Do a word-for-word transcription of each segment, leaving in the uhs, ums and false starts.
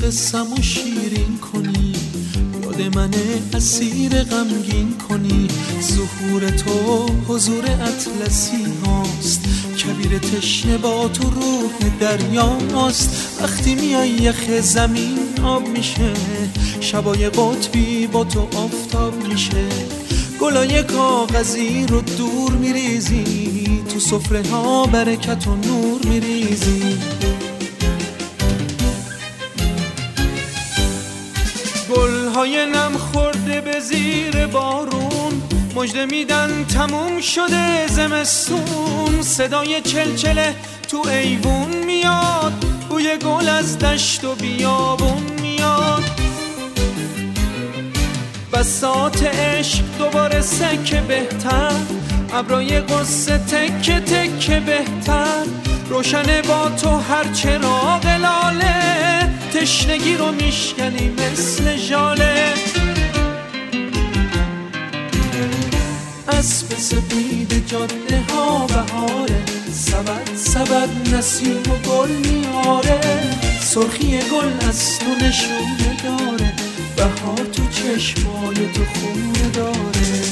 قصم و شیرین کنی، یاد من اسیر غمگین کنی. ظهور تو حضور اطلسی هاست، کبیر تشنه با تو روح دریاست. وقتی میای یخ زمین آب میشه، شبای قطبی با تو آفتاب میشه. گلای کاغذی رو دور میریزی، تو سفره ها برکت و نور میریزی. گلهای نم خورده به زیر بارون، مژده میدن تموم شده زمستون. صدای چلچله تو ایوون میاد، بوی گل از دشت و بیابون میاد. بساط عشق دوباره سکه بهتر، ابرای قصه تکه تکه بهتر. روشنه با تو هر چراغ لاله، تشنگی رو میشکنی مثل ژاله. اسب سپید جاده ها بهاره، سبد سبد نسیم و گل میاره. سرخی گل از تو نشونه داره، بهار تو چشمای تو خونه داره.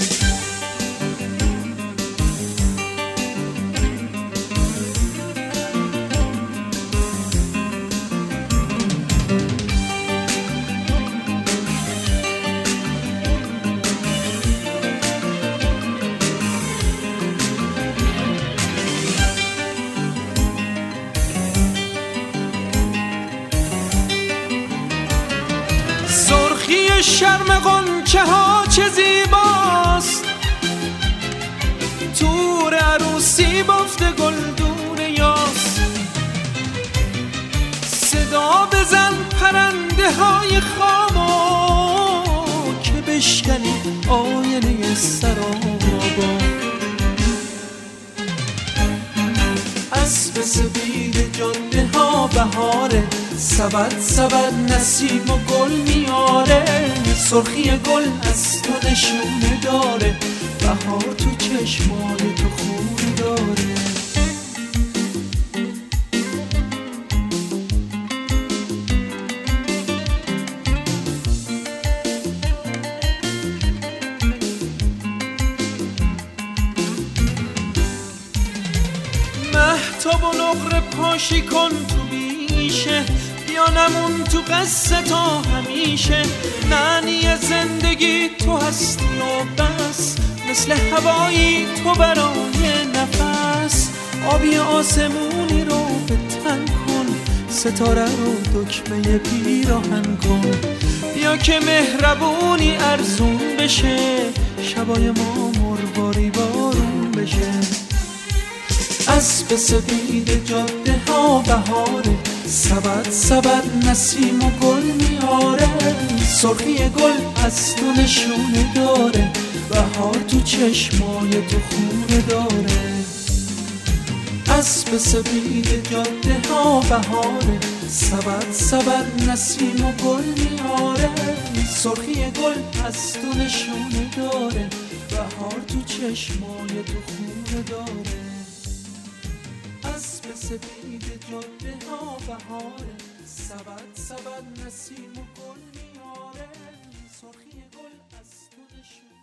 شرم غنچه ها چه زیباست، تور عروسی بافته گلدون یاس. صدا بزن پرنده های خامو، که بشکنی آینه سرابا. اسب سپید جاده ها بهاره، سبد سبد نسیم و گل میاره. سرخی گل از تو نشونه داره، بهار تو چشمای تو خونه داره. مهتاب و نقره پاشی کن تو بیشه، یا نمون تو قصه تا همیشه. معنی زندگی تو هستی و بس، مثل هوایی تو برای نفس. آبی آسمونی رو به تن کن، ستاره رو دکمه پیراهن کن. بیا که مهربونی ارزون بشه، شبای ما مرباری بارون بشه. اسب سپید جاده ها بهاره، سبد سبد نسیم و گل میاره. سرخی گل از تو نشونه داره، بهار تو چشمای تو خونه داره. اسب سپید جاده ها بهاره، سبد سبد نسیم و گل میاره. سرخی گل از تو نشونه داره، بهار تو چشمای تو خونه داره. اسب سپید جاده ها بهاره، سبد سبد نسیم و گل میاره. سرخی گل از تو نشونه